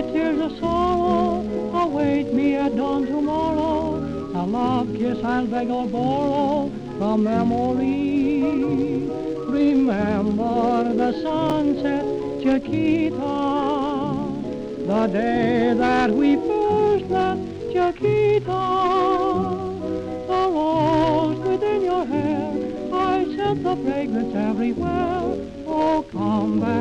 tears of sorrow await me at dawn tomorrow. A love kiss I'll beg or borrow from memory. Remember the sunset, Chiquita, the day that we first met, Chiquita. The rose within your hair, I scent the fragrance everywhere. Oh, come back.